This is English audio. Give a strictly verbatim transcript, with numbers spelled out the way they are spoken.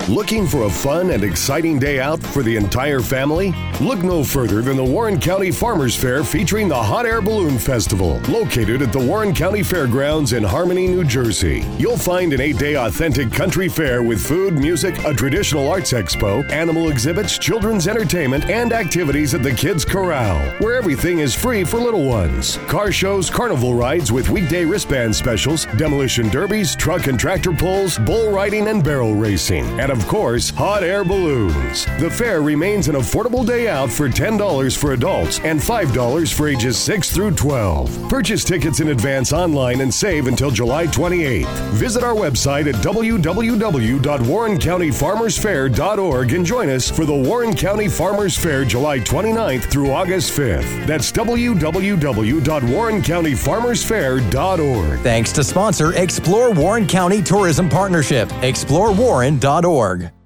Looking for a fun and exciting day out for the entire family? Look no further than the Warren County Farmers Fair featuring the Hot Air Balloon Festival, located at the Warren County Fairgrounds in Harmony, New Jersey. You'll find an eight-day authentic country fair with food, music, a traditional arts expo, animal exhibits, children's entertainment, and activities at the Kids Corral, where everything is free for little ones. Car shows, carnival rides with weekday wristband specials, demolition derbies, truck and tractor pulls, bull riding, and barrel racing. And of course, hot air balloons. The fair remains an affordable day out for ten dollars for adults and five dollars for ages six through twelve. Purchase tickets in advance online and save until July twenty-eighth. Visit our website at w w w dot warren county farmers fair dot org and join us for the Warren County Farmers Fair July twenty-ninth through August fifth. That's w w w dot warren county farmers fair dot org. Thanks to sponsor Explore Warren County Tourism Partnership, explore warren dot org.